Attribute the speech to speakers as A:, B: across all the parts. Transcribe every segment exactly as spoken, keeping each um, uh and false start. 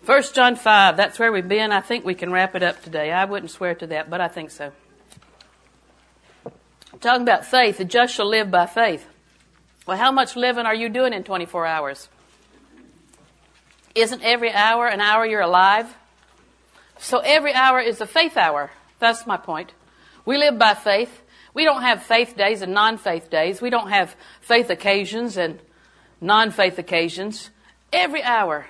A: First John five, that's where we've been. I think we can wrap it up today. I wouldn't swear to that, but I think so. Talking about faith, the just shall live by faith. Well, how much living are you doing in twenty-four hours? Isn't every hour an hour you're alive? So every hour is a faith hour. That's my point. We live by faith. We don't have faith days and non-faith days. We don't have faith occasions and non-faith occasions. Every hour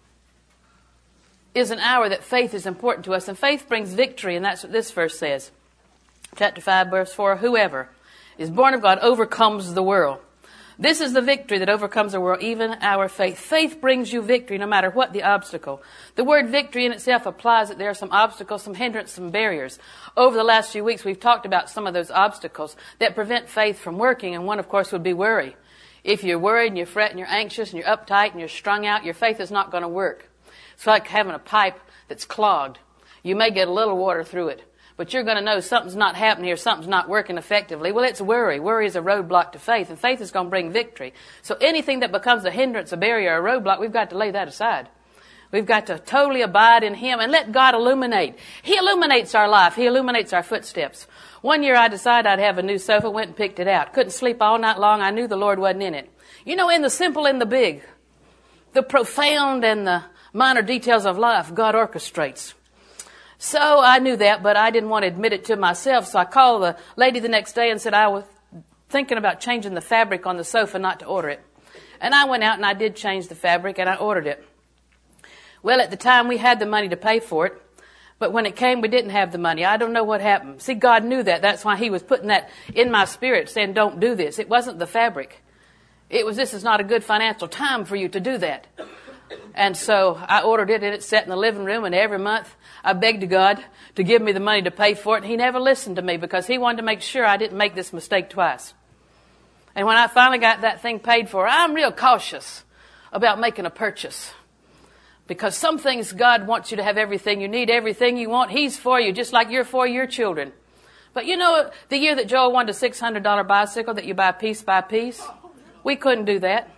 A: is an hour that faith is important to us. And faith brings victory, and that's what this verse says. Chapter five, verse four, whoever is born of God overcomes the world. This is the victory that overcomes the world, even our faith. Faith brings you victory no matter what the obstacle. The word victory in itself applies that there are some obstacles, some hindrances, some barriers. Over the last few weeks, we've talked about some of those obstacles that prevent faith from working, and one, of course, would be worry. If you're worried and you're fretting and you're anxious and you're uptight and you're strung out, your faith is not going to work. It's like having a pipe that's clogged. You may get a little water through it, but you're going to know something's not happening here, something's not working effectively. Well, it's worry. Worry is a roadblock to faith, and faith is going to bring victory. So anything that becomes a hindrance, a barrier, a roadblock, we've got to lay that aside. We've got to totally abide in Him and let God illuminate. He illuminates our life. He illuminates our footsteps. One year I decided I'd have a new sofa, went and picked it out. Couldn't sleep all night long. I knew the Lord wasn't in it. You know, in the simple and the big, the profound and the minor details of life, God orchestrates. So I knew that, but I didn't want to admit it to myself. So I called the lady the next day and said I was thinking about changing the fabric on the sofa, not to order it. And I went out and I did change the fabric and I ordered it. Well, at the time we had the money to pay for it, but when it came we didn't have the money. I don't know what happened. See, God knew that. That's why He was putting that in my spirit, saying don't do this. It wasn't the fabric. It was, this is not a good financial time for you to do that. And so I ordered it, and it sat in the living room, and every month I begged God to give me the money to pay for it, and He never listened to me because He wanted to make sure I didn't make this mistake twice. And when I finally got that thing paid for, I'm real cautious about making a purchase because some things God wants you to have everything you need, everything you want. He's for you, just like you're for your children. But you know, the year that Joel wanted a six hundred dollars bicycle that you buy piece by piece, we couldn't do that.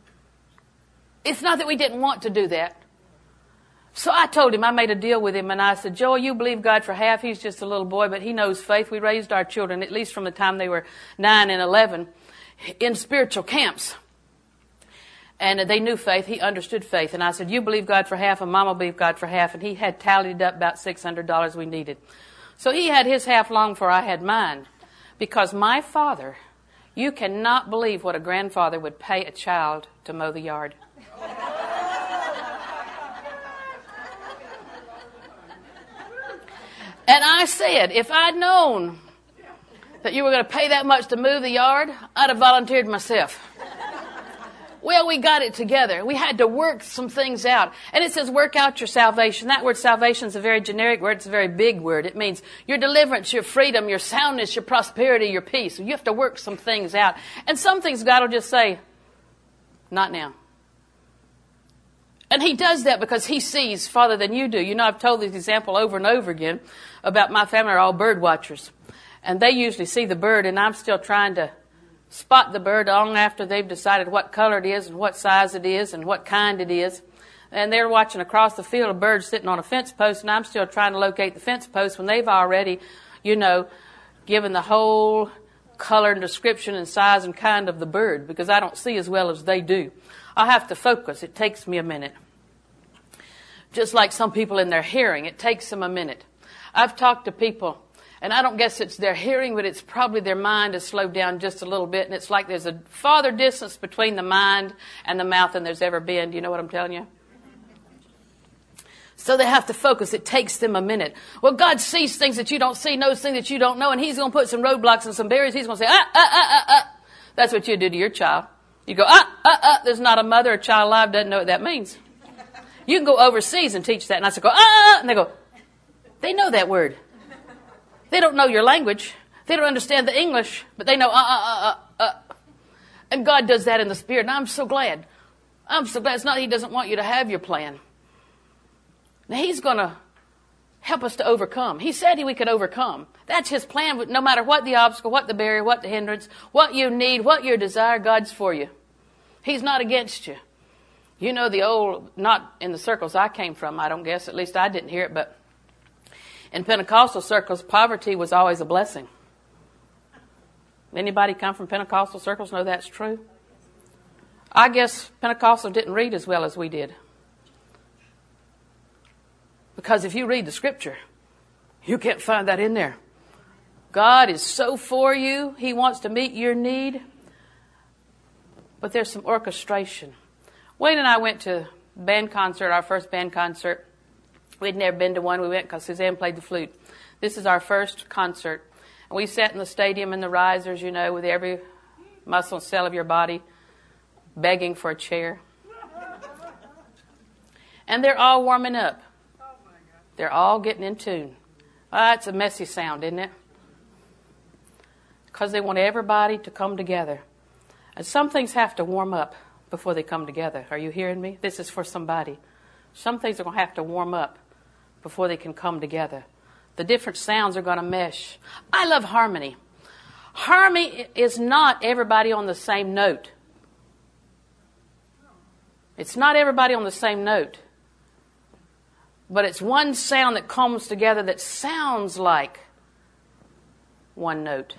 A: It's not that we didn't want to do that. So I told him, I made a deal with him, and I said, Joel, you believe God for half. He's just a little boy, but he knows faith. We raised our children, at least from the time they were nine and eleven, in spiritual camps. And they knew faith. He understood faith. And I said, you believe God for half, and Mama believed God for half. And he had tallied up about six hundred dollars we needed. So he had his half long before I had mine. Because my father, you cannot believe what a grandfather would pay a child to mow the yard. And I said, if I'd known that you were going to pay that much to move the yard, I'd have volunteered myself. Well, we got it together. We had to work some things out. And it says work out your salvation. That word salvation is a very generic word. It's a very big word. It means your deliverance, your freedom, your soundness, your prosperity, your peace. You have to work some things out. And some things God will just say, not now. And He does that because He sees farther than you do. You know, I've told this example over and over again about my family are all bird watchers. And they usually see the bird, and I'm still trying to spot the bird long after they've decided what color it is and what size it is and what kind it is. And they're watching across the field a bird sitting on a fence post, and I'm still trying to locate the fence post when they've already, you know, given the whole color and description and size and kind of the bird because I don't see as well as they do. I have to focus. It takes me a minute. Just like some people in their hearing, it takes them a minute. I've talked to people, and I don't guess it's their hearing, but it's probably their mind has slowed down just a little bit, and it's like there's a farther distance between the mind and the mouth than there's ever been. Do you know what I'm telling you? So they have to focus. It takes them a minute. Well, God sees things that you don't see, knows things that you don't know, and He's going to put some roadblocks and some barriers. He's going to say, ah, ah, ah, ah, ah. That's what you do to your child. You go, ah, ah, ah, there's not a mother or child alive doesn't know what that means. You can go overseas and teach that. And I said, go, ah, ah, and they go, they know that word. They don't know your language. They don't understand the English, but they know, ah, ah, ah, ah, ah. And God does that in the Spirit. And I'm so glad. I'm so glad. It's not He doesn't want you to have your plan. Now, He's going to help us to overcome. He said we could overcome. That's His plan. But no matter what the obstacle, what the barrier, what the hindrance, what you need, what your desire, God's for you. He's not against you. You know the old, not in the circles I came from, I don't guess, at least I didn't hear it, but in Pentecostal circles, poverty was always a blessing. Anybody come from Pentecostal circles know that's true? I guess Pentecostal didn't read as well as we did. Because if you read the scripture, you can't find that in there. God is so for you. He wants to meet your need. But there's some orchestration. Wayne and I went to a band concert, our first band concert. We'd never been to one. We went because Suzanne played the flute. This is our first concert. And we sat in the stadium in the risers, you know, with every muscle and cell of your body begging for a chair. And they're all warming up. They're all getting in tune. Ah, it's a messy sound, isn't it? Because they want everybody to come together. And some things have to warm up before they come together. Are you hearing me? This is for somebody. Some things are going to have to warm up before they can come together. The different sounds are going to mesh. I love harmony. Harmony is not everybody on the same note. It's not everybody on the same note. But it's one sound that comes together that sounds like one note.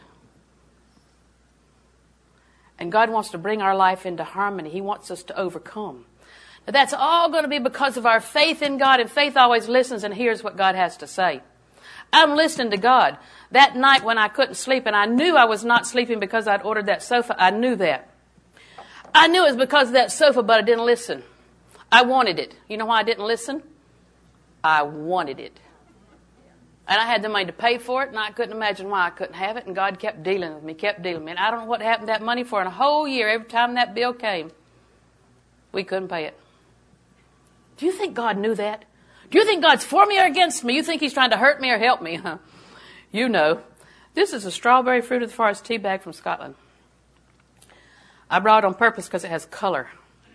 A: And God wants to bring our life into harmony. He wants us to overcome. Now that's all going to be because of our faith in God. And faith always listens and hears what God has to say. I'm listening to God. That night when I couldn't sleep, and I knew I was not sleeping because I'd ordered that sofa, I knew that. I knew it was because of that sofa, but I didn't listen. I wanted it. You know why I didn't listen? I wanted it. And I had the money to pay for it, and I couldn't imagine why I couldn't have it. And God kept dealing with me, kept dealing with me. And I don't know what happened to that money for in a whole year. Every time that bill came, we couldn't pay it. Do you think God knew that? Do you think God's for me or against me? You think He's trying to hurt me or help me? Huh? You know. This is a strawberry fruit of the forest tea bag from Scotland. I brought it on purpose because it has color.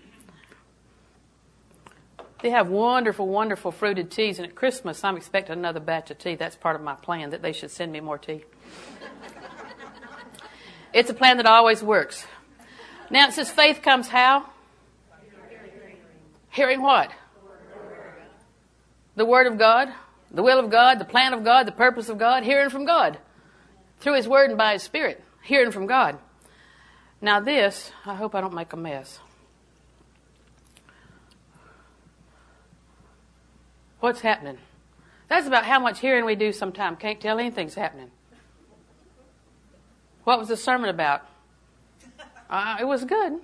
A: They have wonderful, wonderful fruited teas, and at Christmas I'm expecting another batch of tea. That's part of my plan, that they should send me more tea. It's a plan that always works. Now it says faith comes how? Hearing what? The Word of God, the will of God, the plan of God, the purpose of God, hearing from God. Through His Word and by His Spirit, hearing from God. Now this, I hope I don't make a mess. What's happening? That's about how much hearing we do sometimes. Can't tell anything's happening. What was the sermon about? Uh, it was good.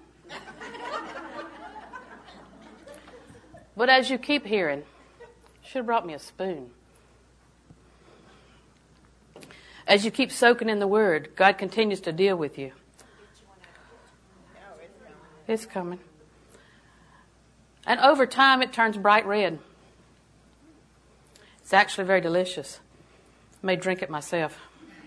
A: But as you keep hearing, should have brought me a spoon. As you keep soaking in the Word, God continues to deal with you. It's coming. And over time, it turns bright red. It's actually very delicious. I may drink it myself.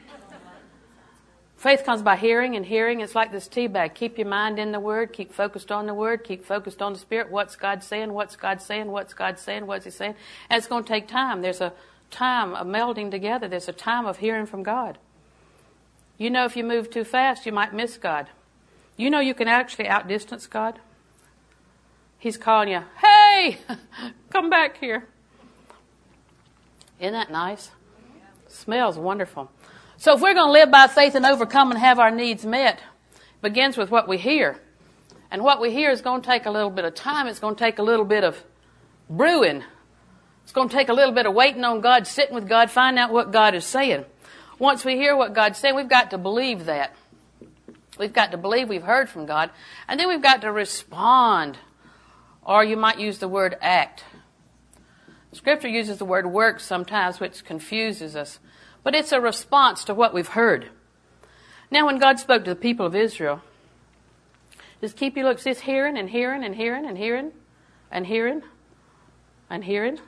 A: Faith comes by hearing, and hearing is like this tea bag. Keep your mind in the Word. Keep focused on the Word. Keep focused on the Spirit. What's God saying? What's God saying? What's God saying? What's He saying? And it's going to take time. There's a time of melding together. There's a time of hearing from God. You know, if you move too fast, you might miss God. You know you can actually outdistance God. He's calling you, hey, come back here. Isn't that nice? Smells wonderful. So if we're going to live by faith and overcome and have our needs met, it begins with what we hear. And what we hear is going to take a little bit of time. It's going to take a little bit of brewing. It's going to take a little bit of waiting on God, sitting with God, finding out what God is saying. Once we hear what God's saying, we've got to believe that. We've got to believe we've heard from God. And then we've got to respond. Or you might use the word act. Scripture uses the word work sometimes, which confuses us. But it's a response to what we've heard. Now, when God spoke to the people of Israel, just keep your looks, it's hearing and hearing and hearing and hearing and hearing and hearing.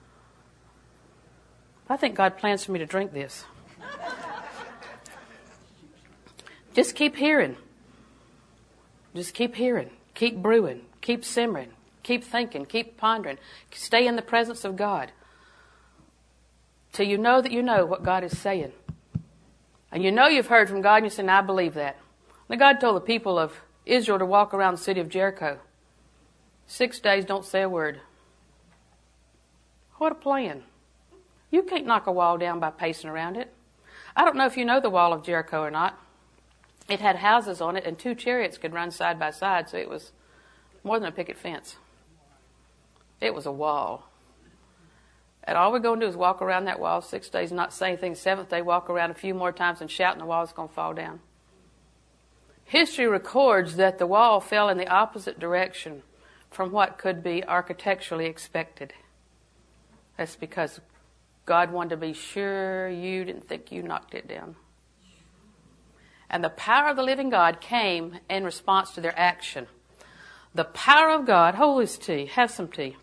A: I think God plans for me to drink this. Just keep hearing. Just keep hearing. Keep brewing. Keep simmering. Keep thinking. Keep pondering. Stay in the presence of God. Till you know that you know what God is saying. And you know you've heard from God and you say, now I believe that. Now God told the people of Israel to walk around the city of Jericho Six days, don't say a word. What a plan. You can't knock a wall down by pacing around it. I don't know if you know the wall of Jericho or not. It had houses on it, and two chariots could run side by side, so it was more than a picket fence. It was a wall. And all we're going to do is walk around that wall six days, not say anything. Seventh day, walk around a few more times and shout, and the wall's going to fall down. History records that the wall fell in the opposite direction from what could be architecturally expected. That's because God wanted to be sure you didn't think you knocked it down. And the power of the living God came in response to their action. The power of God, hold this tea, have some tea.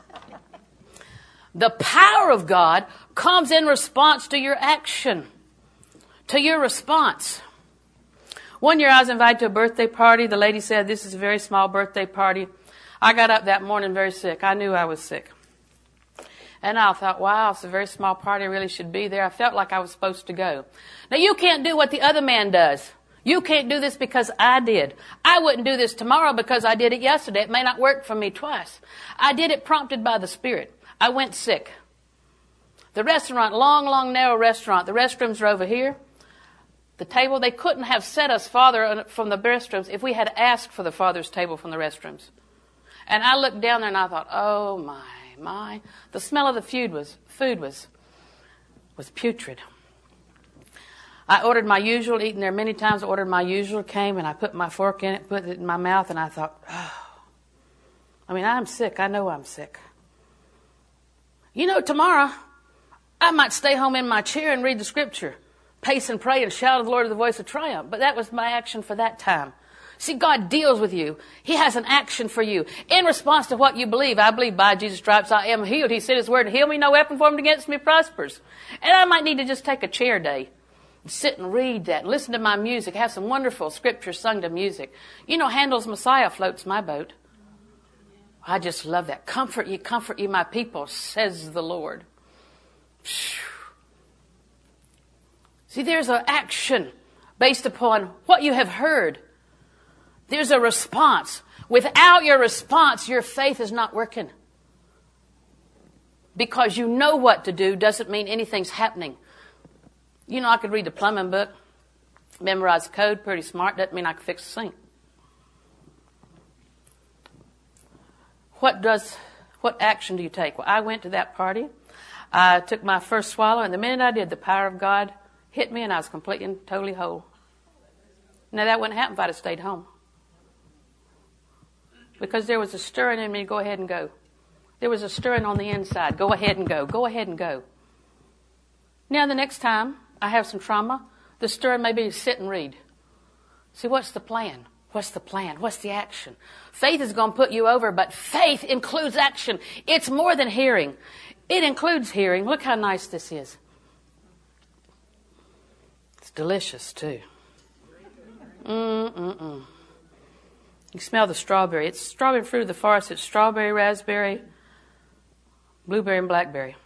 A: The power of God comes in response to your action, to your response. One year I was invited to a birthday party. The lady said, this is a very small birthday party. I got up that morning very sick. I knew I was sick. And I thought, wow, it's a very small party. I really should be there. I felt like I was supposed to go. Now, you can't do what the other man does. You can't do this because I did. I wouldn't do this tomorrow because I did it yesterday. It may not work for me twice. I did it prompted by the Spirit. I went sick. The restaurant, long, long, narrow restaurant, the restrooms are over here. The table, they couldn't have set us farther from the restrooms if we had asked for the farthest table from the restrooms. And I looked down there and I thought, oh my. My, the smell of the food was food was was putrid. I ordered my usual, eaten there many times. I ordered my usual, came and I put my fork in it, put it in my mouth, and I thought, oh. I mean, I'm sick. I know I'm sick. You know, tomorrow I might stay home in my chair and read the scripture, pace and pray and shout of the Lord with the voice of triumph. But that was my action for that time. See, God deals with you. He has an action for you. In response to what you believe, I believe by Jesus' stripes I am healed. He said His word, heal me, no weapon formed against me prospers. And I might need to just take a chair day and sit and read that and listen to my music, have some wonderful scriptures sung to music. You know, Handel's Messiah floats my boat. I just love that. Comfort ye, comfort ye, my people, says the Lord. See, there's an action based upon what you have heard. There's a response. Without your response, your faith is not working. Because you know what to do doesn't mean anything's happening. You know, I could read the plumbing book, memorize the code, pretty smart. Doesn't mean I can fix the sink. What does, what action do you take? Well, I went to that party. I took my first swallow, and the minute I did, the power of God hit me, and I was completely and totally whole. Now, that wouldn't happen if I'd have stayed home. Because there was a stirring in me to go ahead and go. There was a stirring on the inside. Go ahead and go. Go ahead and go. Now, the next time I have some trauma, the stirring may be sit and read. See, what's the plan? What's the plan? What's the action? Faith is going to put you over, but faith includes action. It's more than hearing. It includes hearing. Look how nice this is. It's delicious, too. Mm-mm-mm. You smell the strawberry. It's strawberry fruit of the forest. It's strawberry, raspberry, blueberry, and blackberry.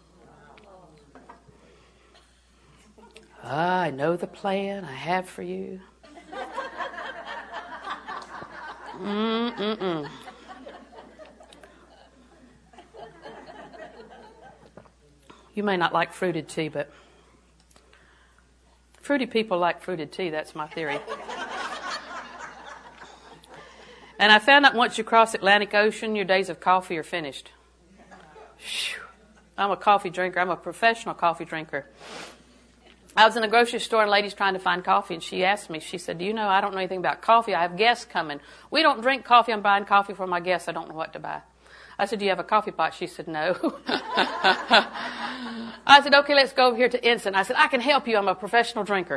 A: Ah, I know the plan I have for you. Mm-mm-mm. You may not like fruited tea, but fruity people like fruited tea. That's my theory. And I found out once you cross the Atlantic Ocean, your days of coffee are finished. Whew. I'm a coffee drinker. I'm a professional coffee drinker. I was in a grocery store and a lady's trying to find coffee, and she asked me, she said, do you know, I don't know anything about coffee. I have guests coming. We don't drink coffee. I'm buying coffee for my guests. I don't know what to buy. I said, do you have a coffee pot? She said, no. I said, okay, let's go over here to Instant. I said, I can help you. I'm a professional drinker.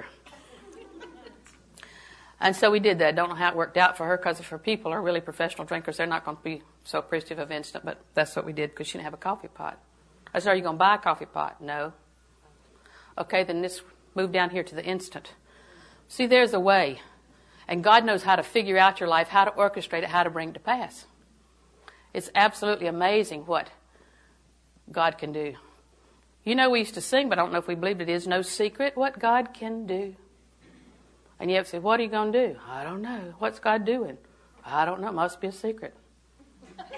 A: And so we did that. Don't know how it worked out for her, because if her people are really professional drinkers, they're not going to be so appreciative of Instant, but that's what we did because she didn't have a coffee pot. I said, are you going to buy a coffee pot? No. Okay, then this move down here to the Instant. See, there's a way. And God knows how to figure out your life, how to orchestrate it, how to bring it to pass. It's absolutely amazing what God can do. You know, we used to sing, but I don't know if we believed it is no secret what God can do. And you have to say, what are you going to do? I don't know. What's God doing? I don't know. It must be a secret.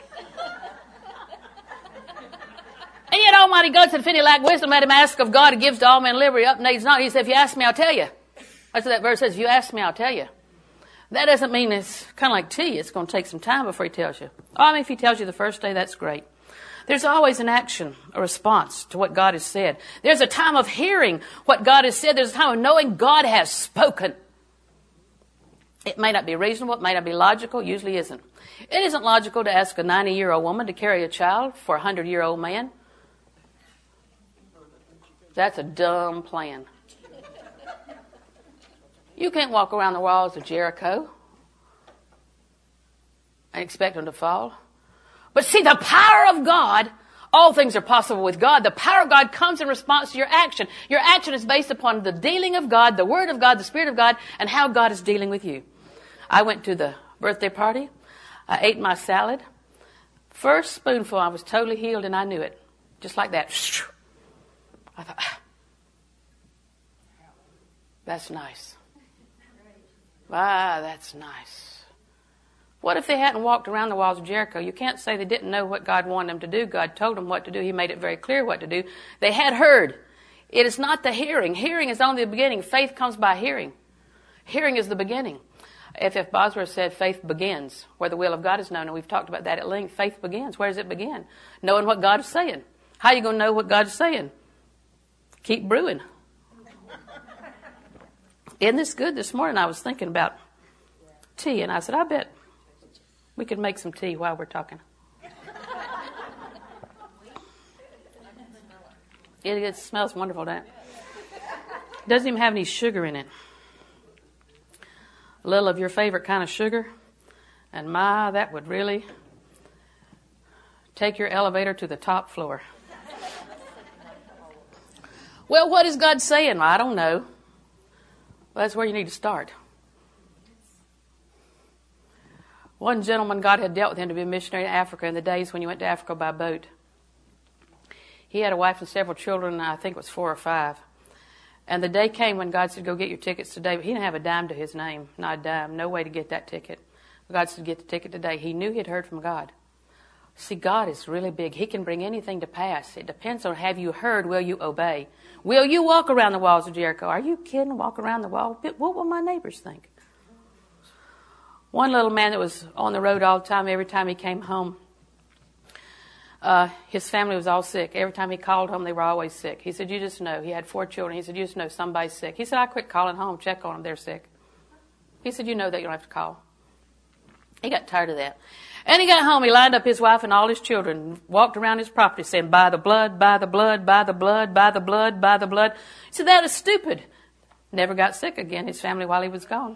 A: Almighty God said, if any lack wisdom, let him ask of God, who gives to all men liberty, up needs not. He said, if you ask me, I'll tell you. That's what that verse says. If you ask me, I'll tell you. That doesn't mean it's kind of like tea. It's going to take some time before he tells you. Oh, I mean, if he tells you the first day, that's great. There's always an action, a response to what God has said. There's a time of hearing what God has said. There's a time of knowing God has spoken. It may not be reasonable. It may not be logical. It usually isn't. It isn't logical to ask a ninety-year-old woman to carry a child for a hundred-year-old man. That's a dumb plan. You can't walk around the walls of Jericho and expect them to fall. But see, the power of God, all things are possible with God. The power of God comes in response to your action. Your action is based upon the dealing of God, the Word of God, the Spirit of God, and how God is dealing with you. I went to the birthday party. I ate my salad. First spoonful, I was totally healed, and I knew it. Just like that. I thought, ah, that's nice. Ah, that's nice. What if they hadn't walked around the walls of Jericho? You can't say they didn't know what God wanted them to do. God told them what to do. He made it very clear what to do. They had heard. It is not the hearing. Hearing is only the beginning. Faith comes by hearing. Hearing is the beginning. F F Bosworth said faith begins where the will of God is known, and we've talked about that at length. Faith begins. Where does it begin? Knowing what God is saying. How are you going to know what God is saying? Keep brewing. Isn't this good? This morning I was thinking about tea, and I said, I bet we could make some tea while we're talking. It, it smells wonderful, doesn't it? It doesn't even have any sugar in it. A little of your favorite kind of sugar, and my, that would really take your elevator to the top floor. Well, what is God saying? I don't know. Well, that's where you need to start. One gentleman, God had dealt with him to be a missionary in Africa in the days when he went to Africa by boat. He had a wife and several children, I think it was four or five. And the day came when God said, go get your tickets today. But he didn't have a dime to his name, not a dime, no way to get that ticket. But God said, get the ticket today. He knew he'd heard from God. See, God is really big. He can bring anything to pass. It depends on, have you heard, will you obey? Will you walk around the walls of Jericho? Are you kidding? Walk around the wall? What will my neighbors think? One little man that was on the road all the time, every time he came home, uh, his family was all sick. Every time he called home, they were always sick. He said, you just know. He had four children. He said, you just know somebody's sick. He said, I quit calling home, check on them, they're sick. He said, you know that, you don't have to call. He got tired of that. And he got home, he lined up his wife and all his children, walked around his property saying, by the blood, by the blood, by the blood, by the blood, by the blood. He said, that is stupid. Never got sick again, his family, while he was gone.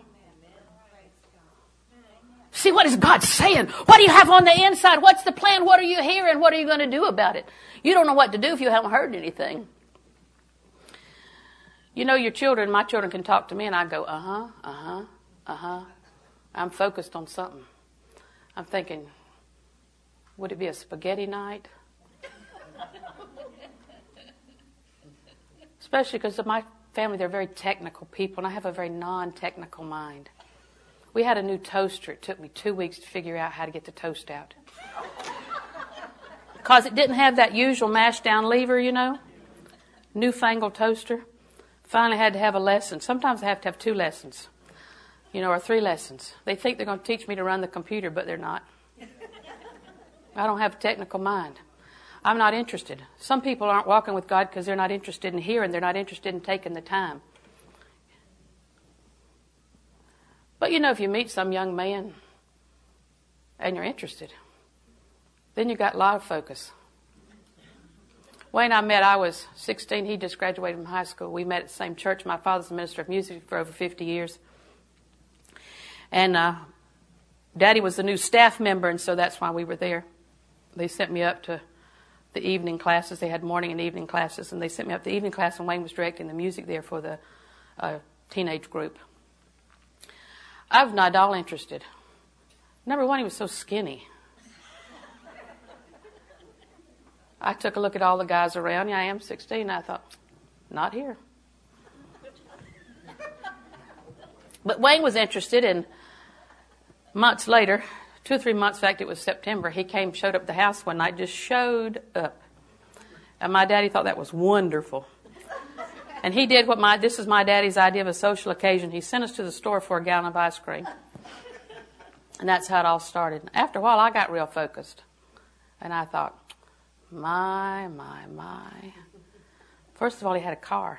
A: See, what is God saying? What do you have on the inside? What's the plan? What are you hearing? What are you going to do about it? You don't know what to do if you haven't heard anything. You know, your children, my children can talk to me and I go, uh-huh, uh-huh, uh-huh. I'm focused on something. I'm thinking, would it be a spaghetti night? Especially because of my family, they're very technical people, and I have a very non-technical mind. We had a new toaster. It took me two weeks to figure out how to get the toast out. Because it didn't have that usual mashed down lever, you know. Newfangled toaster. Finally had to have a lesson. Sometimes I have to have two lessons. You know, or three lessons. They think they're going to teach me to run the computer, but they're not. I don't have a technical mind. I'm not interested. Some people aren't walking with God because they're not interested in hearing. They're not interested in taking the time. But you know, if you meet some young man and you're interested, then you got a lot of focus. Wayne and I met, I was sixteen. He just graduated from high school. We met at the same church. My father's a minister of music for over fifty years. And uh, Daddy was the new staff member, and so that's why we were there. They sent me up to the evening classes. They had morning and evening classes, and they sent me up to the evening class, and Wayne was directing the music there for the uh, teenage group. I was not at all interested. Number one, he was so skinny. I took a look at all the guys around. Yeah, I am sixteen, and I thought, not here. But Wayne was interested, and months later, two or three months, in fact, it was September, he came, showed up at the house one night, just showed up. And my daddy thought that was wonderful. And he did what my, this is my daddy's idea of a social occasion. He sent us to the store for a gallon of ice cream. And that's how it all started. After a while, I got real focused. And I thought, my, my, my. First of all, he had a car.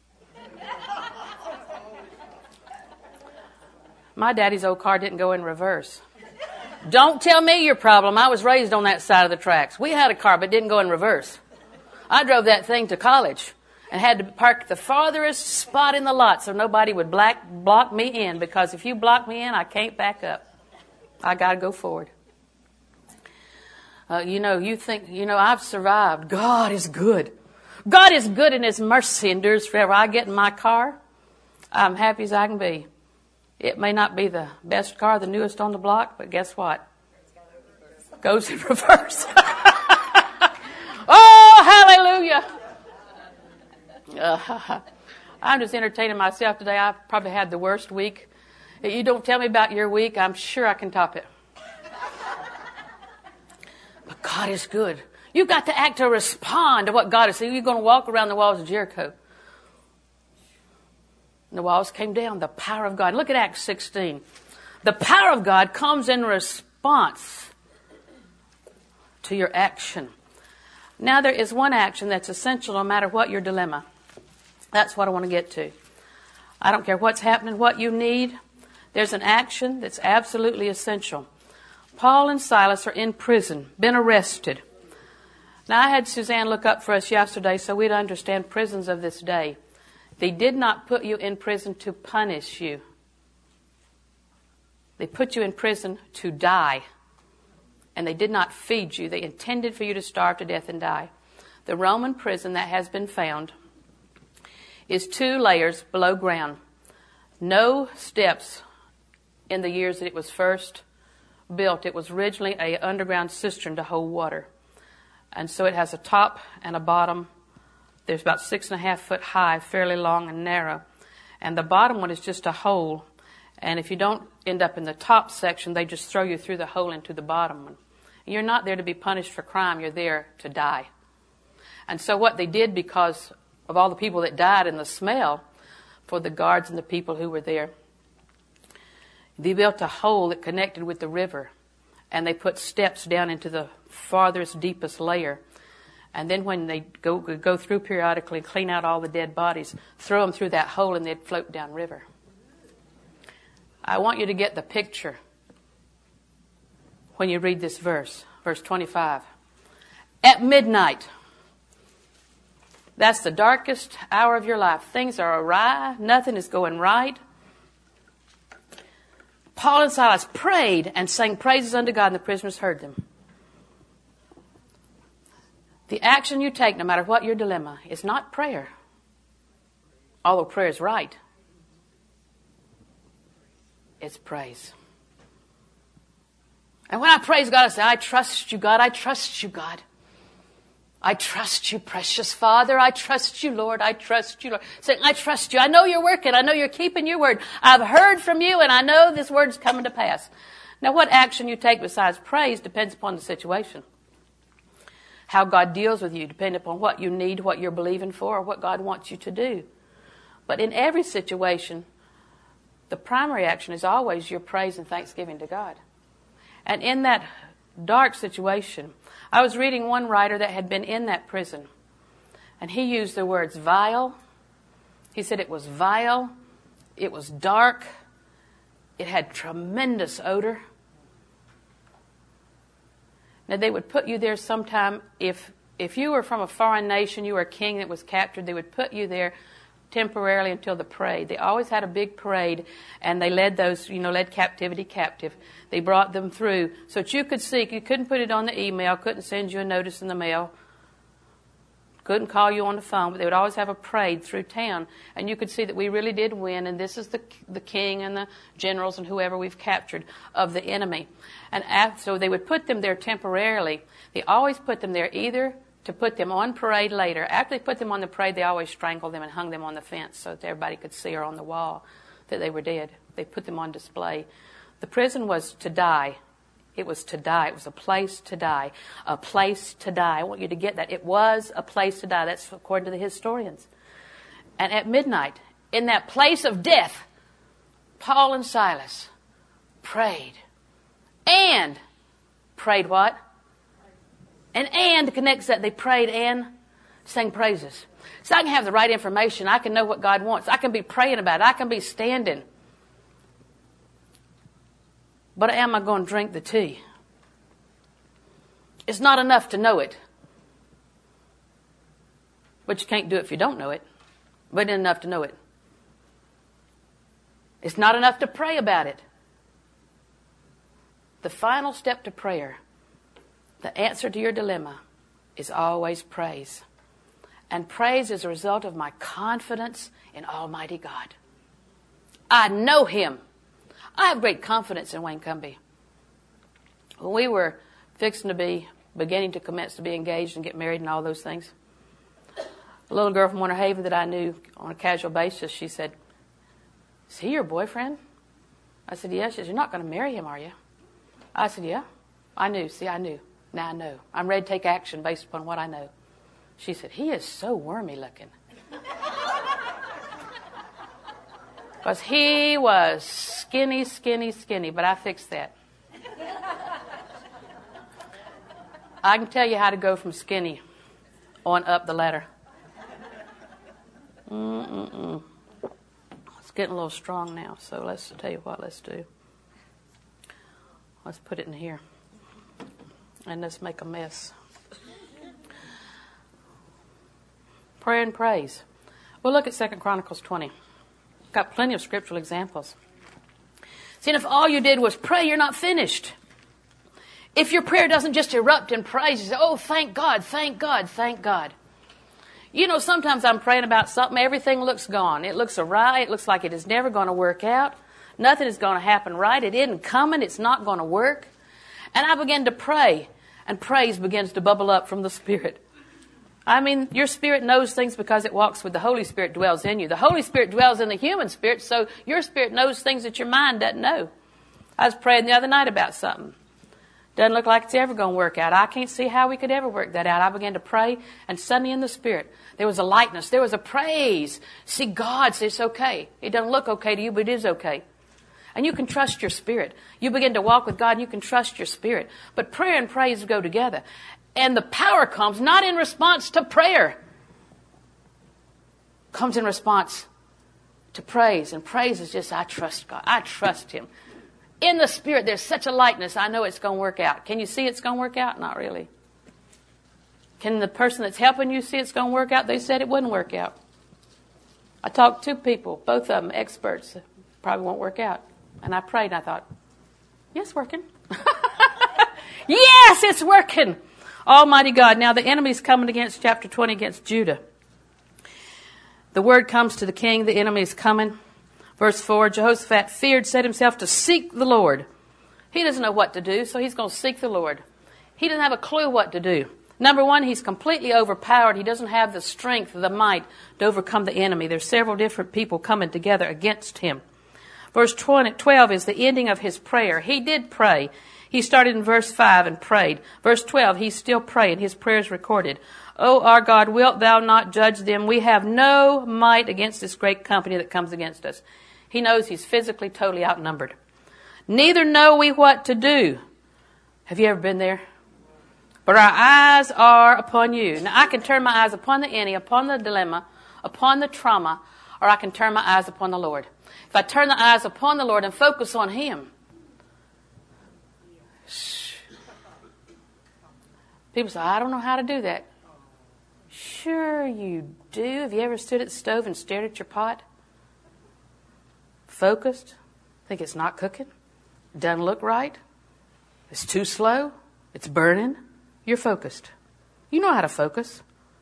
A: My daddy's old car didn't go in reverse. Don't tell me your problem. I was raised on that side of the tracks. We had a car, but didn't go in reverse. I drove that thing to college and had to park the farthest spot in the lot so nobody would black, block me in, because if you block me in, I can't back up. I got to go forward. Uh, you know, you think, you know, I've survived. God is good. God is good, and His mercy endures forever. I get in my car, I'm happy as I can be. It may not be the best car, the newest on the block, but guess what? Goes in reverse. Oh, hallelujah. Uh, I'm just entertaining myself today. I've probably had the worst week. You don't tell me about your week, I'm sure I can top it. But God is good. You've got to act to respond to what God is saying. You're going to walk around the walls of Jericho. And the walls came down. The power of God. Look at Acts sixteen. The power of God comes in response to your action. Now there is one action that's essential no matter what your dilemma. That's what I want to get to. I don't care what's happening, what you need. There's an action that's absolutely essential. Paul and Silas are in prison, been arrested. Now I had Suzanne look up for us yesterday so we'd understand prisons of this day. They did not put you in prison to punish you. They put you in prison to die. And they did not feed you. They intended for you to starve to death and die. The Roman prison that has been found is two layers below ground. No steps in the years that it was first built. It was originally an underground cistern to hold water. And so it has a top and a bottom. There's about six and a half foot high, fairly long and narrow. And the bottom one is just a hole. And if you don't end up in the top section, they just throw you through the hole into the bottom one. You're not there to be punished for crime. You're there to die. And so what they did, because of all the people that died and the smell for the guards and the people who were there, they built a hole that connected with the river. And they put steps down into the farthest, deepest layer. And then when they go go through periodically, clean out all the dead bodies, throw them through that hole and they'd float down river. I want you to get the picture when you read this verse, verse twenty-five. At midnight, that's the darkest hour of your life. Things are awry. Nothing is going right. Paul and Silas prayed and sang praises unto God, and the prisoners heard them. The action you take, no matter what your dilemma, is not prayer. Although prayer is right. It's praise. And when I praise God, I say, I trust you, God. I trust you, God. I trust you, precious Father. I trust you, Lord. I trust you, Lord. Saying, I trust you. I know you're working. I know you're keeping your word. I've heard from you, and I know this word's coming to pass. Now, what action you take besides praise depends upon the situation. How God deals with you depends upon what you need, what you're believing for, or what God wants you to do. But in every situation, the primary action is always your praise and thanksgiving to God. And in that dark situation, I was reading one writer that had been in that prison. And he used the words vile. He said it was vile. It was dark. It had tremendous odor. Now, they would put you there sometime. If if you were from a foreign nation, you were a king that was captured, they would put you there temporarily until the parade. They always had a big parade, and they led those, you know, led captivity captive. They brought them through so that you could see. You couldn't put it on the email, couldn't send you a notice in the mail, couldn't call you on the phone, but they would always have a parade through town, and you could see that we really did win, and this is the the king and the generals and whoever we've captured of the enemy. And after, so they would put them there temporarily. They always put them there either to put them on parade later. After they put them on the parade, they always strangled them and hung them on the fence so that everybody could see or on the wall that they were dead. They put them on display. The prison was to die It was to die. It was a place to die. A place to die. I want you to get that. It was a place to die. That's according to the historians. And at midnight, in that place of death, Paul and Silas prayed. And prayed what? And and connects that. They prayed and sang praises. So I can have the right information. I can know what God wants. I can be praying about it. I can be standing. But am I going to drink the tea? It's not enough to know it. But you can't do it if you don't know it. But it's enough to know it. It's not enough to pray about it. The final step to prayer, the answer to your dilemma, is always praise. And praise is a result of my confidence in Almighty God. I know Him. I have great confidence in Wayne Cumbie. When we were fixing to be, beginning to commence to be engaged and get married and all those things, a little girl from Winter Haven that I knew on a casual basis, she said, "Is he your boyfriend?" I said, "Yes." She said, "You're not going to marry him, are you?" I said, "Yeah." I knew. See, I knew. Now I know. I'm ready to take action based upon what I know. She said, "He is so wormy looking." Because he was skinny, skinny, skinny, but I fixed that. I can tell you how to go from skinny on up the ladder. Mm-mm-mm. It's getting a little strong now, so let's tell you what, let's do. Let's put it in here. And let's make a mess. Prayer and praise. Well, look at Second Chronicles twenty. Got plenty of scriptural examples. See, and if all you did was pray, you're not finished. If your prayer doesn't just erupt in praise, you say, "Oh, thank God, thank God, thank God." You know, sometimes I'm praying about something, everything looks gone. It looks awry, it looks like it is never going to work out. Nothing is going to happen right. It isn't coming, it's not going to work. And I begin to pray, and praise begins to bubble up from the Spirit. I mean, your spirit knows things because it walks with the Holy Spirit, dwells in you. The Holy Spirit dwells in the human spirit, so your spirit knows things that your mind doesn't know. I was praying the other night about something. Doesn't look like it's ever going to work out. I can't see how we could ever work that out. I began to pray, and suddenly in the Spirit, there was a lightness. There was a praise. See, God says it's okay. It doesn't look okay to you, but it is okay. And you can trust your spirit. You begin to walk with God, and you can trust your spirit. But prayer and praise go together. And the power comes not in response to prayer. Comes in response to praise. And praise is just, I trust God. I trust Him. In the Spirit, there's such a lightness, I know it's going to work out. Can you see it's going to work out? Not really. Can the person that's helping you see it's going to work out? They said it wouldn't work out. I talked to people, both of them experts. Probably won't work out. And I prayed and I thought, yes, working. Yes, it's working. Almighty God. Now the enemy's coming against, chapter twenty, against Judah. The word comes to the king, the enemy is coming. Verse four, Jehoshaphat feared, set himself to seek the Lord. He doesn't know what to do, so he's going to seek the Lord. He doesn't have a clue what to do. Number one, he's completely overpowered. He doesn't have the strength, the might to overcome the enemy. There's several different people coming together against him. Verse twelve is the ending of his prayer. He did pray. He started in verse five and prayed. Verse twelve, he's still praying. His prayer is recorded. O our God, wilt thou not judge them? We have no might against this great company that comes against us. He knows he's physically totally outnumbered. Neither know we what to do. Have you ever been there? But our eyes are upon you. Now I can turn my eyes upon the enemy, upon the dilemma, upon the trauma, or I can turn my eyes upon the Lord. If I turn the eyes upon the Lord and focus on Him, people say, I don't know how to do that. Sure you do. Have you ever stood at the stove and stared at your pot? Focused? Think it's not cooking? Doesn't look right? It's too slow? It's burning? You're focused. You know how to focus.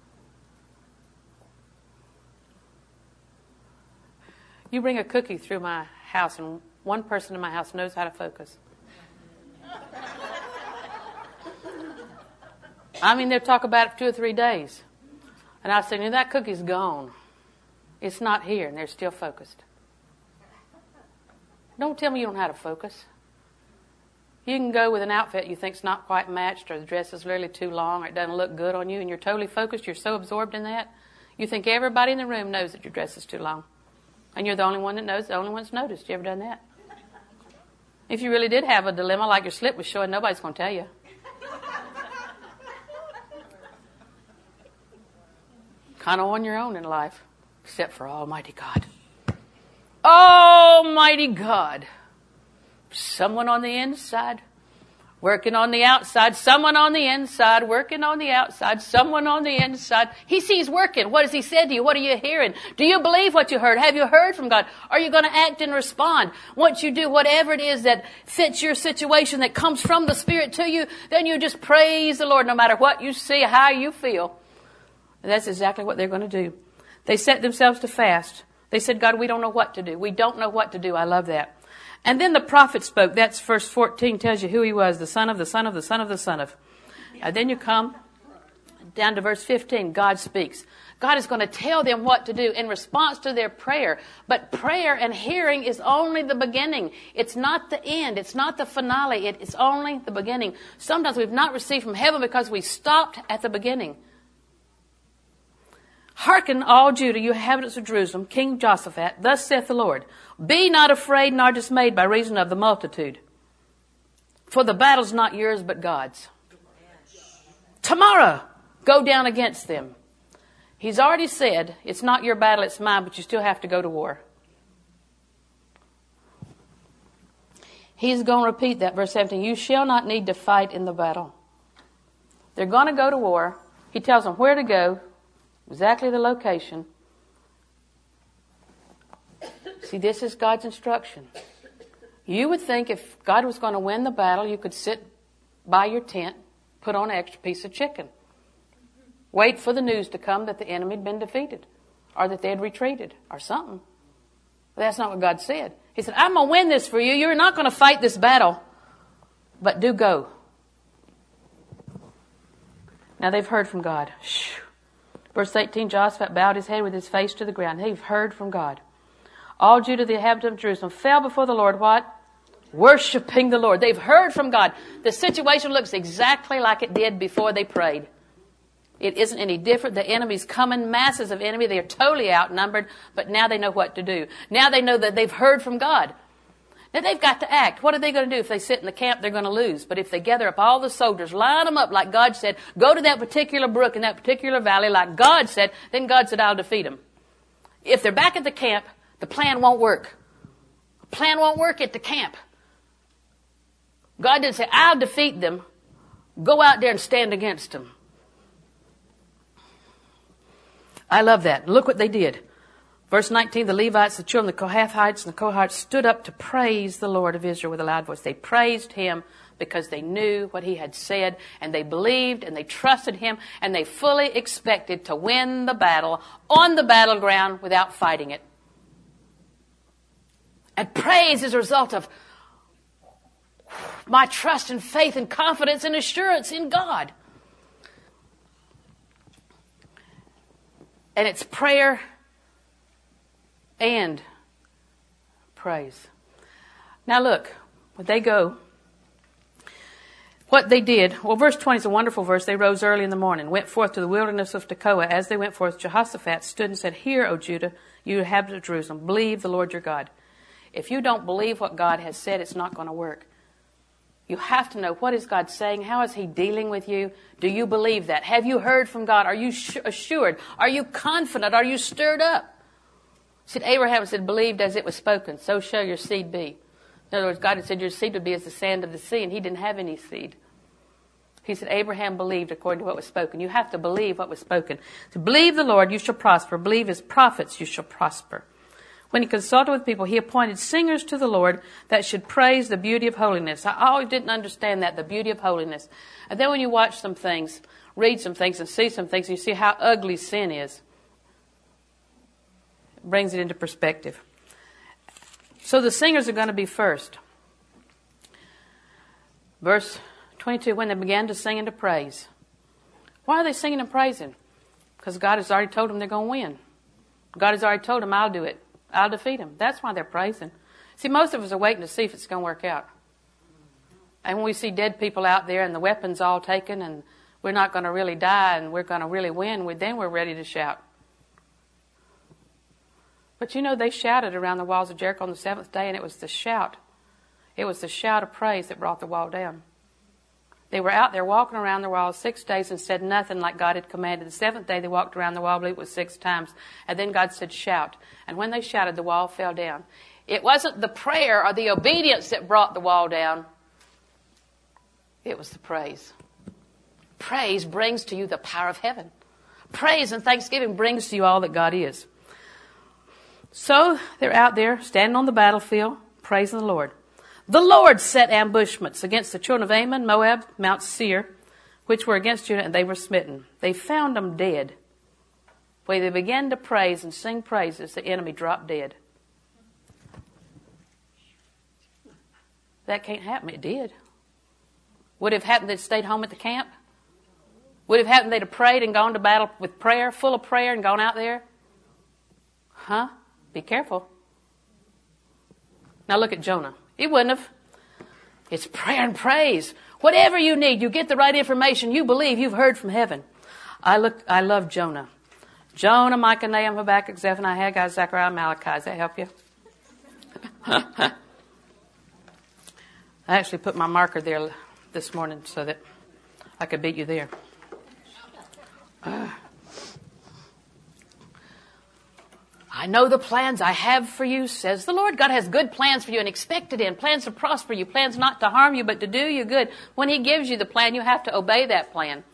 A: You bring a cookie through my house and one person in my house knows how to focus. I mean, they'll talk about it for two or three days. And I said, that cookie's gone. It's not here, and they're still focused. Don't tell me you don't know how to focus. You can go with an outfit you think's not quite matched, or the dress is really too long, or it doesn't look good on you, and you're totally focused. You're so absorbed in that. You think everybody in the room knows that your dress is too long. And you're the only one that knows, the only one that's noticed. You ever done that? If you really did have a dilemma like your slip was showing, nobody's going to tell you. Kind of on your own in life, except for Almighty God. Almighty God. Someone on the inside, working on the outside. Someone on the inside, working on the outside. Someone on the inside. He sees working. What has he said to you? What are you hearing? Do you believe what you heard? Have you heard from God? Are you going to act and respond? Once you do whatever it is that fits your situation, that comes from the Spirit to you, then you just praise the Lord no matter what you see, how you feel. And that's exactly what they're going to do. They set themselves to fast. They said, God, we don't know what to do. We don't know what to do. I love that. And then the prophet spoke. That's verse fourteen, tells you who he was, the son of the son of the son of the son of. And then you come down to verse fifteen. God speaks. God is going to tell them what to do in response to their prayer. But prayer and hearing is only the beginning. It's not the end. It's not the finale. It, it's only the beginning. Sometimes we've not received from heaven because we stopped at the beginning. Hearken, all Judah, you inhabitants of Jerusalem, King Jehoshaphat, thus saith the Lord, be not afraid nor dismayed by reason of the multitude. For the battle's not yours but God's. Tomorrow, go down against them. He's already said, it's not your battle, it's mine, but you still have to go to war. He's going to repeat that, verse seventeen. You shall not need to fight in the battle. They're going to go to war. He tells them where to go. Exactly the location. See, this is God's instruction. You would think if God was going to win the battle, you could sit by your tent, put on an extra piece of chicken. Wait for the news to come that the enemy had been defeated, or that they had retreated, or something. But that's not what God said. He said, I'm going to win this for you. You're not going to fight this battle, but do go. Now they've heard from God. Shh. Verse eighteen, Jehoshaphat bowed his head with his face to the ground. They've heard from God. All Judah, the inhabitants of Jerusalem, fell before the Lord, what? Worshipping the Lord. They've heard from God. The situation looks exactly like it did before they prayed. It isn't any different. The enemy's coming, masses of enemy. They are totally outnumbered, but now they know what to do. Now they know that they've heard from God. Now they've got to act. What are they going to do? If they sit in the camp, they're going to lose. But if they gather up all the soldiers, line them up like God said, go to that particular brook in that particular valley like God said, then God said, I'll defeat them. If they're back at the camp, the plan won't work. The plan won't work at the camp. God didn't say, I'll defeat them. Go out there and stand against them. I love that. Look what they did. Verse nineteen, the Levites, the children, the Kohathites, and the Kohathites stood up to praise the Lord of Israel with a loud voice. They praised him because they knew what he had said, and they believed, and they trusted him, and they fully expected to win the battle on the battleground without fighting it. And praise is a result of my trust and faith and confidence and assurance in God. And it's prayer and praise. Now look, when they go, what they did, well, verse twenty is a wonderful verse. They rose early in the morning, went forth to the wilderness of Tekoa. As they went forth, Jehoshaphat stood and said, Hear, O Judah, you inhabitants of Jerusalem, believe the Lord your God. If you don't believe what God has said, it's not going to work. You have to know, what is God saying? How is he dealing with you? Do you believe that? Have you heard from God? Are you assured? Are you confident? Are you stirred up? See, Abraham said, believed as it was spoken, so shall your seed be. In other words, God had said your seed would be as the sand of the sea, and he didn't have any seed. He said, Abraham believed according to what was spoken. You have to believe what was spoken. To believe the Lord, you shall prosper. Believe his prophets, you shall prosper. When he consulted with people, he appointed singers to the Lord that should praise the beauty of holiness. I always didn't understand that, the beauty of holiness. And then when you watch some things, read some things and see some things, and you see how ugly sin is, it brings it into perspective. So the singers are going to be first. Verse twenty-two, when they began to sing and to praise. Why are they singing and praising? Because God has already told them they're going to win. God has already told them, I'll do it. I'll defeat him. That's why they're praising. See, most of us are waiting to see if it's going to work out. And when we see dead people out there and the weapons all taken and we're not going to really die and we're going to really win, we, then we're ready to shout. But you know, they shouted around the walls of Jericho on the seventh day, and it was the shout. It was the shout of praise that brought the wall down. They were out there walking around the wall six days and said nothing like God had commanded. The seventh day they walked around the wall, I believe it was six times. And then God said, shout. And when they shouted, the wall fell down. It wasn't the prayer or the obedience that brought the wall down. It was the praise. Praise brings to you the power of heaven. Praise and thanksgiving brings to you all that God is. So they're out there standing on the battlefield, praising the Lord. The Lord set ambushments against the children of Ammon, Moab, Mount Seir, which were against Judah, and they were smitten. They found them dead. When they began to praise and sing praises, the enemy dropped dead. That can't happen. It did. Would it have happened they'd stayed home at the camp? Would it have happened they'd have prayed and gone to battle with prayer, full of prayer, and gone out there? Huh? Be careful. Now look at Jonah. He wouldn't have. It's prayer and praise. Whatever you need, you get the right information. You believe you've heard from heaven. I look. I love Jonah. Jonah, Micah, Nahum, Habakkuk, Zephaniah, Haggai, Zechariah, Malachi. Does that help you? I actually put my marker there this morning so that I could beat you there. Uh. I know the plans I have for you, says the Lord. God has good plans for you and expected in. Plans to prosper you. Plans not to harm you, but to do you good. When He gives you the plan, you have to obey that plan.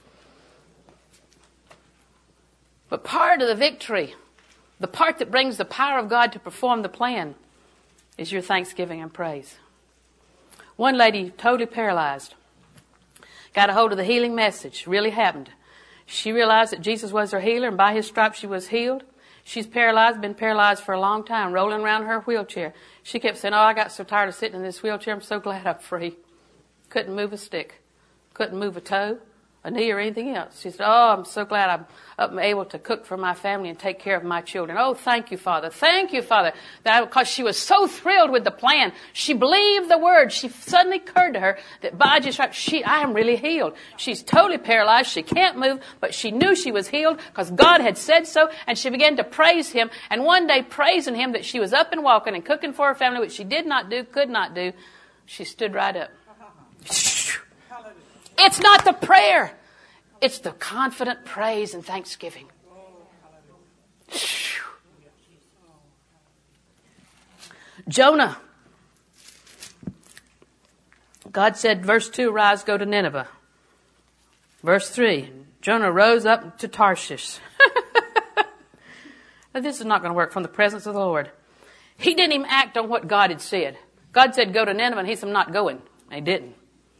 A: But part of the victory, the part that brings the power of God to perform the plan, is your thanksgiving and praise. One lady, totally paralyzed, got a hold of the healing message. Really happened. She realized that Jesus was her healer, and by His stripes she was healed. She's paralyzed, been paralyzed for a long time, rolling around her wheelchair. She kept saying, oh, I got so tired of sitting in this wheelchair. I'm so glad I'm free. Couldn't move a stick. Couldn't move a toe, a knee, or anything else. She said, oh, I'm so glad I'm up and able to cook for my family and take care of my children. Oh, thank you, Father. Thank you, Father. That because she was so thrilled with the plan. She believed the word. She suddenly occurred to her that by Jesus' stripes, she, I am really healed. She's totally paralyzed. She can't move, but she knew she was healed because God had said so, and she began to praise Him. And one day, praising Him that she was up and walking and cooking for her family, which she did not do, could not do, she stood right up. It's not the prayer. It's the confident praise and thanksgiving. Jonah. God said, verse two, rise, go to Nineveh. Verse three, Jonah rose up to Tarshish. Now, this is not going to work from the presence of the Lord. He didn't even act on what God had said. God said, go to Nineveh, and he said, I'm not going. And he didn't.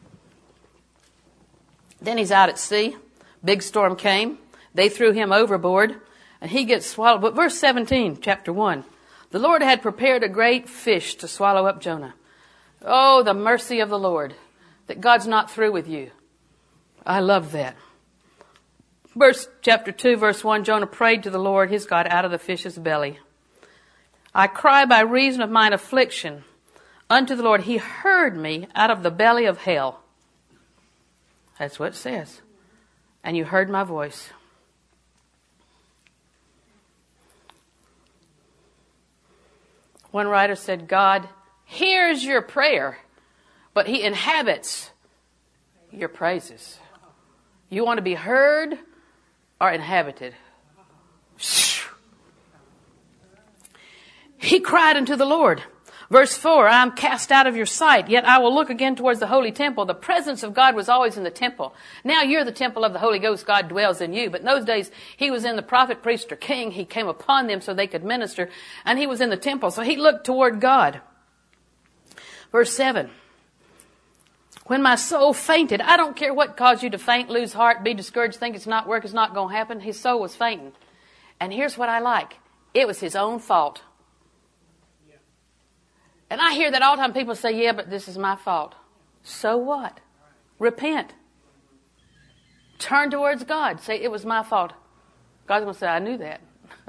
A: Then he's out at sea. Big storm came. They threw him overboard, and he gets swallowed. But verse seventeen, chapter one. The Lord had prepared a great fish to swallow up Jonah. Oh, the mercy of the Lord, that God's not through with you. I love that. Verse chapter two, verse one, Jonah prayed to the Lord his God out of the fish's belly. I cry by reason of mine affliction unto the Lord. He heard me out of the belly of hell. That's what it says. And you heard my voice. One writer said, God hears your prayer, but He inhabits your praises. You want to be heard or inhabited? He cried unto the Lord. Verse four, I am cast out of your sight, yet I will look again towards the holy temple. The presence of God was always in the temple. Now you're the temple of the Holy Ghost. God dwells in you. But in those days, He was in the prophet, priest, or king. He came upon them so they could minister. And He was in the temple. So He looked toward God. Verse seven, when my soul fainted, I don't care what caused you to faint, lose heart, be discouraged, think it's not work, it's not going to happen. His soul was fainting. And here's what I like. It was his own fault. And I hear that all the time. People say, yeah, but this is my fault. So what? Repent. Turn towards God. Say, it was my fault. God's going to say, I knew that.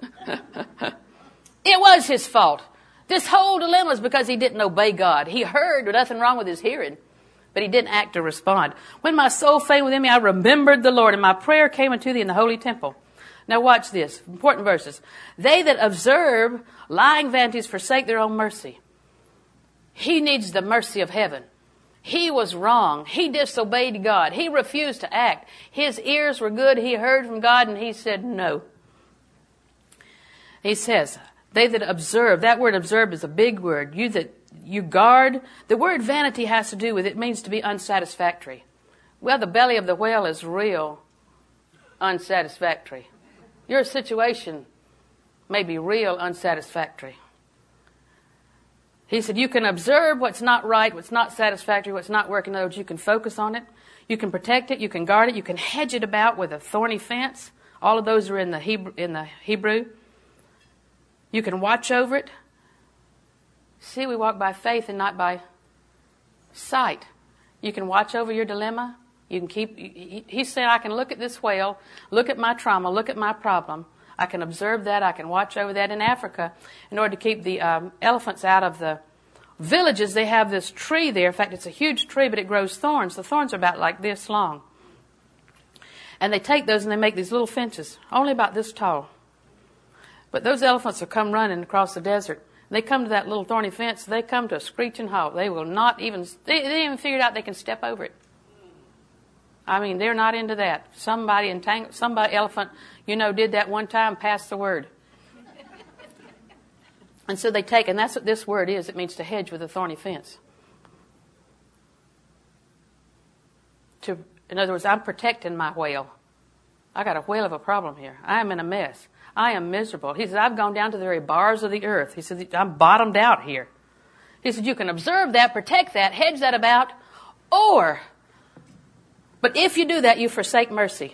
A: It was his fault. This whole dilemma is because he didn't obey God. He heard, but nothing wrong with his hearing. But he didn't act or respond. When my soul fainted within me, I remembered the Lord, and my prayer came unto thee in the holy temple. Now watch this. Important verses. They that observe lying vanities forsake their own mercy. He needs the mercy of heaven. He was wrong. He disobeyed God. He refused to act. His ears were good. He heard from God, and he said no. He says, they that observe, that word observe is a big word. You that you guard, the word vanity has to do with, it means to be unsatisfactory. Well, the belly of the whale is real unsatisfactory. Your situation may be real unsatisfactory. He said, you can observe what's not right, what's not satisfactory, what's not working. In other words, you can focus on it. You can protect it. You can guard it. You can hedge it about with a thorny fence. All of those are in the Hebrew. In the Hebrew. You can watch over it. See, we walk by faith and not by sight. You can watch over your dilemma. You can keep. He, he said, I can look at this whale, look at my trauma, look at my problem. I can observe that. I can watch over that. In Africa, in order to keep the um, elephants out of the villages, they have this tree there. In fact, it's a huge tree, but it grows thorns. The thorns are about like this long. And they take those and they make these little fences, only about this tall. But those elephants will come running across the desert. They come to that little thorny fence. They come to a screeching halt. They will not even, they, they even figured out they can step over it. I mean, they're not into that. Somebody entangled, somebody elephant, you know, did that one time, passed the word. And so they take, and that's what this word is. It means to hedge with a thorny fence. To, in other words, I'm protecting my whale. I got a whale of a problem here. I am in a mess. I am miserable. He said, I've gone down to the very bars of the earth. He said, I'm bottomed out here. He said, you can observe that, protect that, hedge that about, or, but if you do that, you forsake mercy.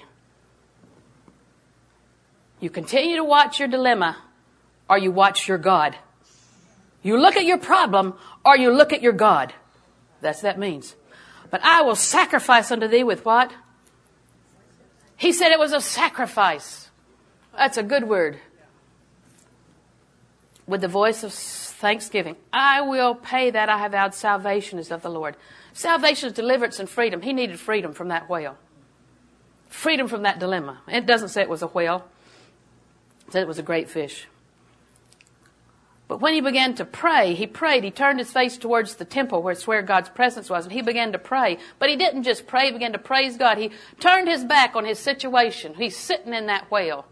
A: You continue to watch your dilemma, or you watch your God. You look at your problem, or you look at your God. That's what that means. But I will sacrifice unto thee with what? He said it was a sacrifice. That's a good word. With the voice of thanksgiving. I will pay that I have vowed. Salvation is of the Lord. Salvation is deliverance and freedom. He needed freedom from that whale. Freedom from that dilemma. It doesn't say it was a whale. It said it was a great fish. But when he began to pray, he prayed. He turned his face towards the temple where it's where God's presence was, and he began to pray. But he didn't just pray, he began to praise God. He turned his back on his situation. He's sitting in that whale.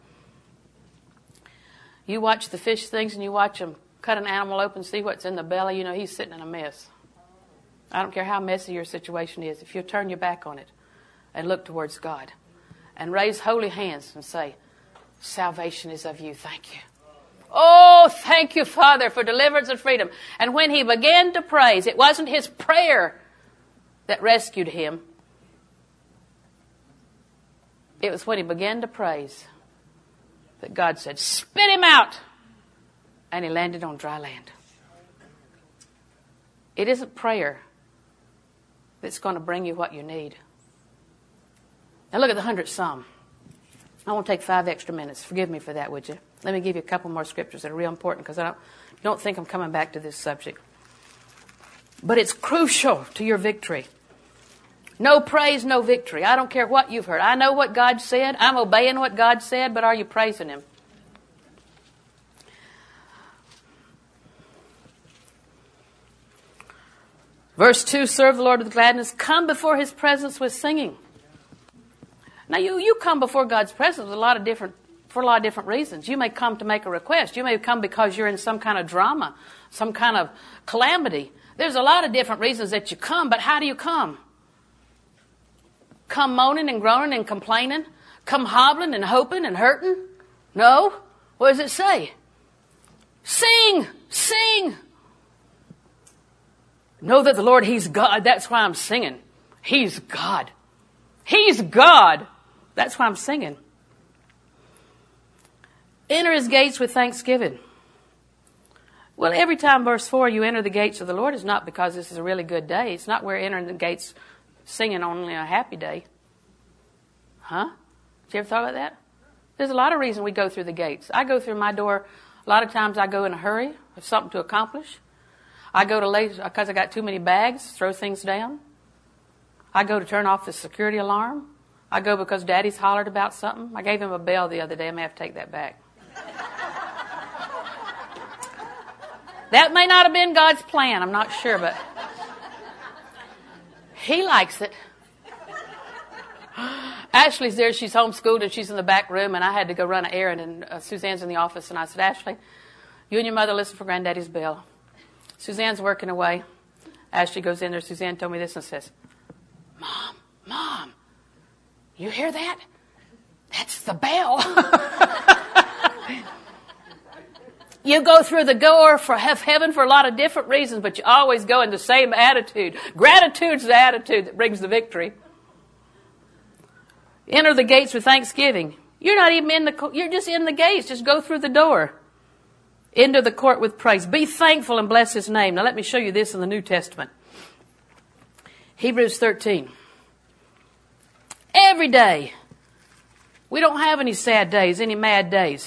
A: You watch the fish things and you watch them cut an animal open, see what's in the belly, you know, he's sitting in a mess. I don't care how messy your situation is. If you turn your back on it and look towards God and raise holy hands and say, salvation is of you, thank you. Oh, thank you, Father, for deliverance and freedom. And when he began to praise, it wasn't his prayer that rescued him. It was when he began to praise that God said, spit him out. And he landed on dry land. It isn't prayer that's going to bring you what you need. Now look at the hundredth Psalm. I won't take five extra minutes. Forgive me for that, would you? Let me give you a couple more scriptures that are real important because I don't, don't think I'm coming back to this subject. But it's crucial to your victory. No praise, no victory. I don't care what you've heard. I know what God said. I'm obeying what God said, but are you praising him? Verse two, serve the Lord with gladness. Come before his presence with singing. Now you, you come before God's presence with a lot of different, for a lot of different reasons. You may come to make a request. You may come because you're in some kind of drama, some kind of calamity. There's a lot of different reasons that you come, but how do you come? Come moaning and groaning and complaining? Come hobbling and hoping and hurting? No. What does it say? Sing! Sing! Know that the Lord, he's God. That's why I'm singing. He's God. He's God. That's why I'm singing. Enter his gates with thanksgiving. Well, every time, verse four, you enter the gates of the Lord, it's not because this is a really good day. It's not we're entering the gates singing only a happy day. Huh? Did you ever thought about that? There's a lot of reasons we go through the gates. I go through my door. A lot of times I go in a hurry. Have something to accomplish. I go to late because I got too many bags, throw things down. I go to turn off the security alarm. I go because Daddy's hollered about something. I gave him a bell the other day. I may have to take that back. That may not have been God's plan. I'm not sure, but He likes it. Ashley's there. She's homeschooled, and she's in the back room, and I had to go run an errand, and uh, Suzanne's in the office, and I said, Ashley, you and your mother listen for Granddaddy's bell. Suzanne's working away. Ashley goes in there. Suzanne told me this and says, Mom, Mom, you hear that? That's the bell. You go through the door for heaven for a lot of different reasons, but you always go in the same attitude. Gratitude's the attitude that brings the victory. Enter the gates with thanksgiving. You're not even in the, you're just in the gates. Just go through the door. Enter the court with praise. Be thankful and bless His name. Now let me show you this in the New Testament. Hebrews thirteen. Every day. We don't have any sad days, any mad days.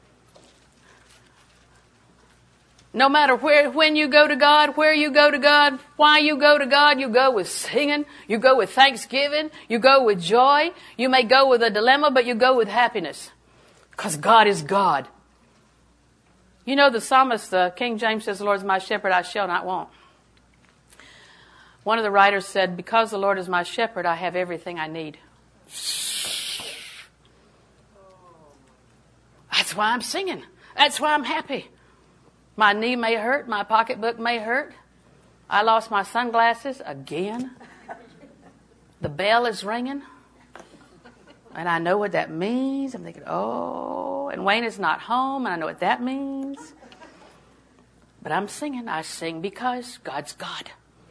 A: No matter where, when you go to God, where you go to God, why you go to God, you go with singing, you go with thanksgiving, you go with joy. You may go with a dilemma, but you go with happiness. Because God is God. You know the psalmist, uh, King James says, the Lord is my shepherd, I shall not want. One of the writers said, because the Lord is my shepherd, I have everything I need. That's why I'm singing. That's why I'm happy. My knee may hurt. My pocketbook may hurt. I lost my sunglasses again. The bell is ringing. And I know what that means. I'm thinking, oh, and Wayne is not home, and I know what that means. But I'm singing. I sing because God's God.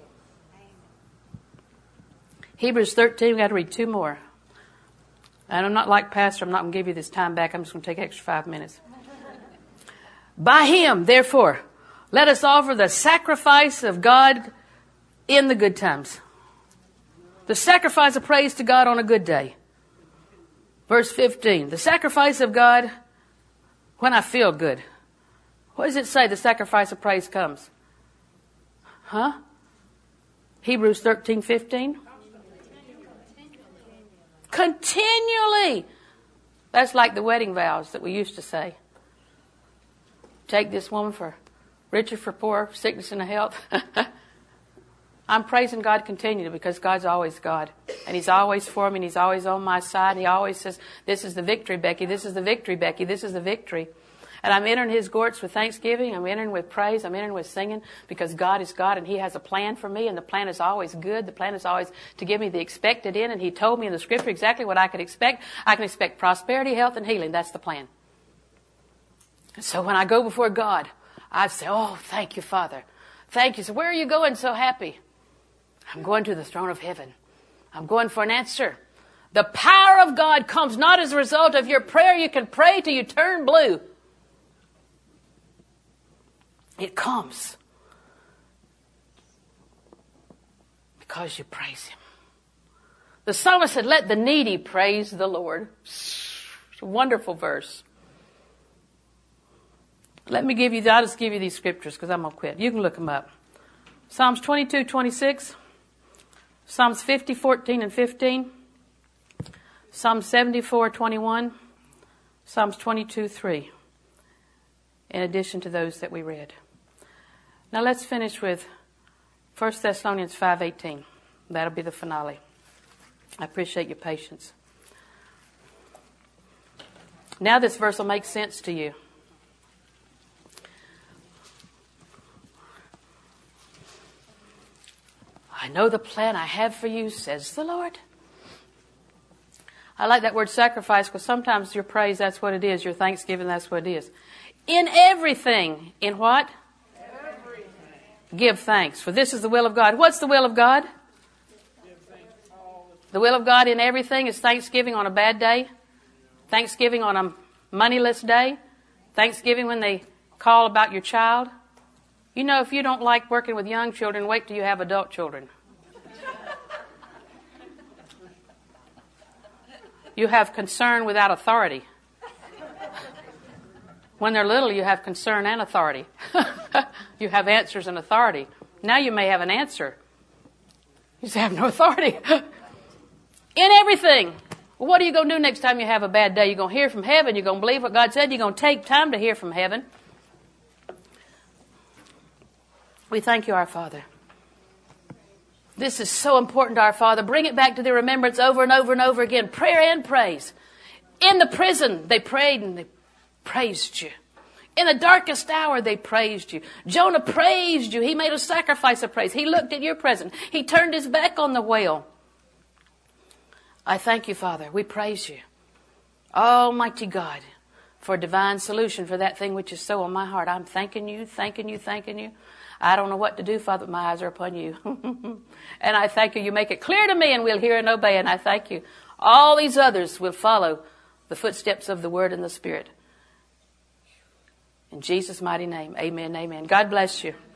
A: Hebrews thirteen, we've got to read two more. And I'm not like Pastor. I'm not going to give you this time back. I'm just going to take an extra five minutes. By Him, therefore, let us offer the sacrifice of God in the good times. The sacrifice of praise to God on a good day. Verse fifteen, the sacrifice of God when I feel good. What does it say the sacrifice of praise comes? Huh? Hebrews thirteen fifteen. Continually. That's like the wedding vows that we used to say. Take this woman for richer, for poor, for sickness and health. I'm praising God continually because God's always God. And He's always for me and He's always on my side. He always says, this is the victory, Becky. This is the victory, Becky. This is the victory. And I'm entering His courts with thanksgiving. I'm entering with praise. I'm entering with singing because God is God and He has a plan for me. And the plan is always good. The plan is always to give me the expected in. And He told me in the Scripture exactly what I could expect. I can expect prosperity, health, and healing. That's the plan. So when I go before God, I say, oh, thank you, Father. Thank you. So where are you going so happy? I'm going to the throne of heaven. I'm going for an answer. The power of God comes not as a result of your prayer. You can pray till you turn blue. It comes because you praise Him. The psalmist said, let the needy praise the Lord. It's a wonderful verse. Let me give you, I'll just give you these scriptures because I'm going to quit. You can look them up. Psalms twenty-two, twenty-six. Psalms fifty, fourteen and fifteen. Psalm seventy-four, twenty-one. Psalms twenty-two, three. In addition to those that we read. Now let's finish with First Thessalonians five, eighteen. That'll be the finale. I appreciate your patience. Now this verse will make sense to you. I know the plan I have for you, says the Lord. I like that word sacrifice because sometimes your praise, that's what it is. Your thanksgiving, that's what it is. In everything. In what? Everything. Give thanks. For this is the will of God. What's the will of God? Give thanks all the time. The will of God in everything is thanksgiving on a bad day. Thanksgiving on a moneyless day. Thanksgiving when they call about your child. You know, if you don't like working with young children, wait till you have adult children. You have concern without authority. When they're little, you have concern and authority. You have answers and authority. Now you may have an answer. You say, I have no authority. In everything. Well, what are you going to do next time you have a bad day? You're going to hear from heaven. You're going to believe what God said. You're going to take time to hear from heaven. We thank you, our Father. This is so important to our Father. Bring it back to their remembrance over and over and over again. Prayer and praise. In the prison, they prayed and they praised you. In the darkest hour, they praised you. Jonah praised you. He made a sacrifice of praise. He looked at your presence. He turned his back on the whale. I thank you, Father. We praise you. Almighty God, for a divine solution for that thing which is so on my heart. I'm thanking you, thanking you, thanking you. I don't know what to do, Father, but my eyes are upon you. And I thank you. You make it clear to me and we'll hear and obey. And I thank you. All these others will follow the footsteps of the Word and the Spirit. In Jesus' mighty name, amen, amen. God bless you.